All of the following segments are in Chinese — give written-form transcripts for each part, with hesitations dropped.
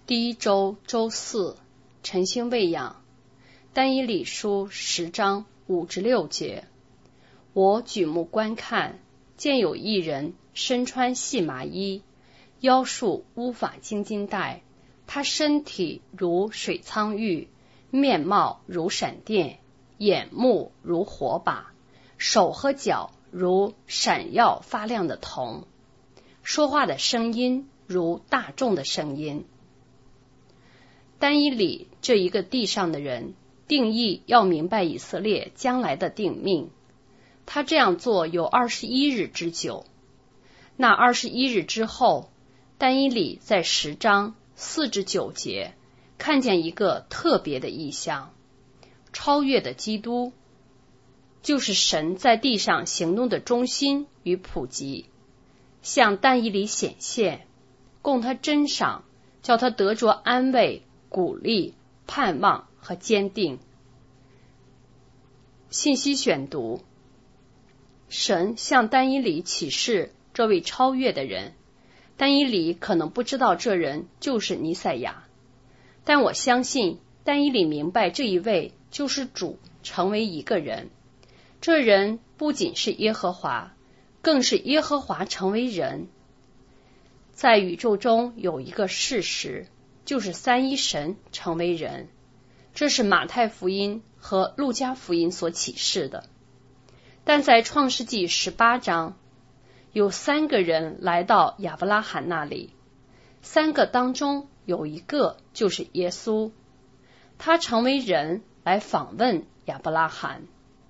第一周周四，晨星喂养。但以理书10章5至6节。我举目观看，见有一人身穿细麻衣，腰束乌发金金带，他身体如水苍玉，面貌如闪电，眼目如火把，手和脚如闪耀发亮的铜，说话的声音如大众的声音。但以理这一个地上的人，定义要明白以色列将来的定命。他这样做有21日之久。那21日之后，但以理在10章4至9节看见一个特别的异象，超越的基督，就是神在地上行动的中心与普及，向但以理显现，供他珍赏，叫他得着安慰、鼓励、盼望和坚定。信息选读：神向但以理启示这位超越的人，但以理可能不知道这人就是弥赛亚，但我相信但以理明白这一位就是主成为一个人，这人不仅是耶和华，更是耶和华成为人。在宇宙中有一个事实，就是三一神成为人，这是马太福音和路加福音所启示的。但在创世纪18章，有3个人来到亚伯拉罕那里，3个当中有一个就是耶稣，他成为人来访问亚伯拉罕。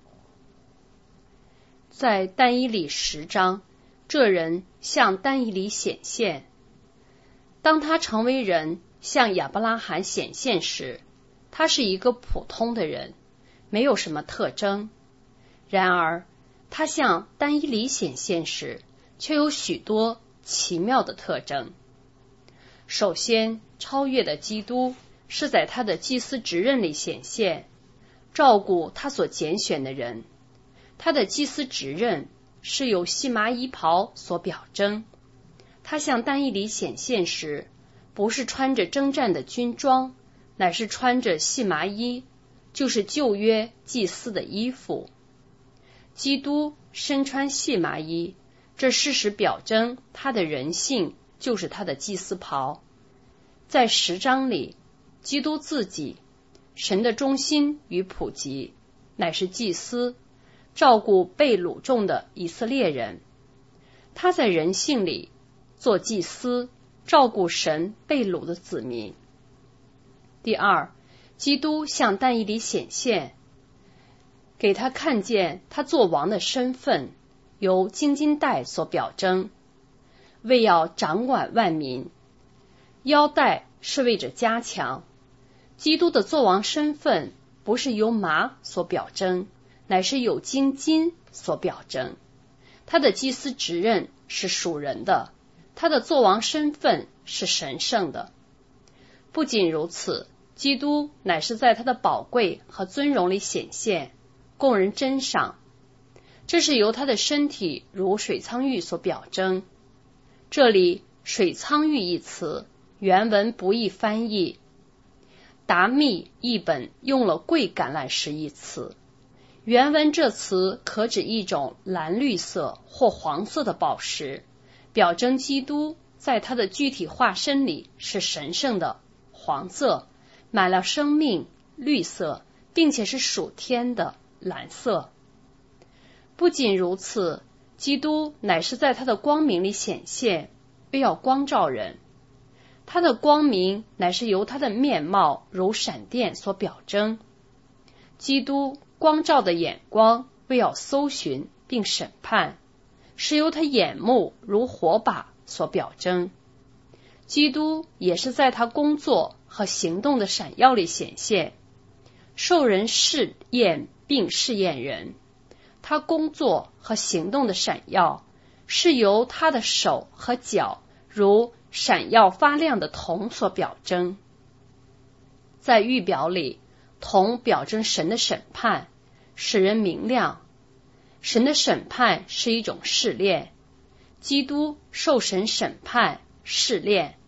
在但以理10章，这人向但以理显现。当他成为人向亚伯拉罕显现时，他是一个普通的人，没有什么特征。然而他向但以理显现时，却有许多奇妙的特征。首先，超越的基督是在他的祭司职任里显现，照顾他所拣选的人。他的祭司职任是由细麻衣袍所表征。他向但以理显现时，不是穿着征战的军装，乃是穿着细麻衣，就是旧约祭司的衣服。基督身穿细麻衣，这事实表征他的人性就是他的祭司袍。在10章里，基督自己，神的中心与普及，乃是祭司，照顾被掳众的以色列人。他在人性里做祭司，照顾神被掳的子民。第二，基督向但以理显现，给他看见他做王的身份，由金金带所表征，为要掌管万民。腰带是为着加强。基督的作王身份不是由麻所表征，乃是有金所表征。他的祭司职任是属人的，他的作王身份是神圣的。不仅如此，基督乃是在他的宝贵和尊荣里显现，供人珍赏。这是由他的身体如水苍玉所表征。这里水苍玉一词原文不易翻译，达密译本用了桂橄榄石一词。原文这词可指一种蓝绿色或黄色的宝石，表征基督在他的具体化身里是神圣的，黄色，满了生命，绿色，并且是属天的，蓝色。不仅如此，基督乃是在他的光明里显现，为要光照人。他的光明乃是由他的面貌如闪电所表征。基督光照的眼光为要搜寻并审判，是由他眼目如火把所表征。基督也是在他工作和行动的闪耀里显现，受人试验并试验人。他工作和行动的闪耀是由他的手和脚如闪耀发亮的铜所表征。在预表里，铜表征神的审判，使人明亮。神的审判是一种试炼，基督受神审判试炼，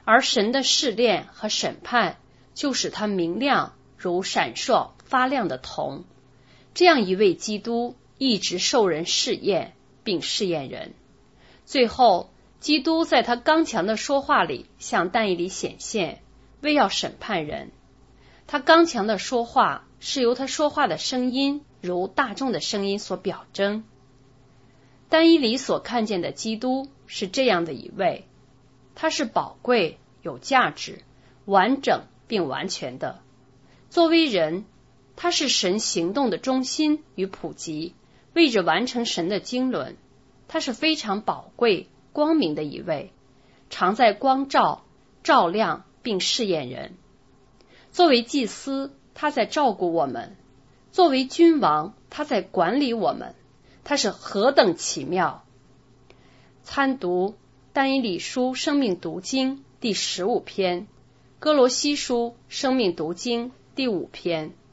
而神的试炼和审判就使他明亮如闪烁发亮的铜。这样一位基督一直受人试验并试验人，最后基督在他刚强的说话里向但以理显现，为要审判人。他刚强的说话是由他说话的声音如大众的声音所表征。但以理所看见的基督是这样的一位，他是宝贵、有价值、完整并完全的。作为人，他是神行动的中心与普及，为着完成神的经纶。他是非常宝贵、光明的一位，常在光照、照亮并试验人。作为祭司，他在照顾我们；作为君王，他在管理我们。他是何等奇妙！参读但以理书生命读经第15篇，哥罗西书生命读经第5篇。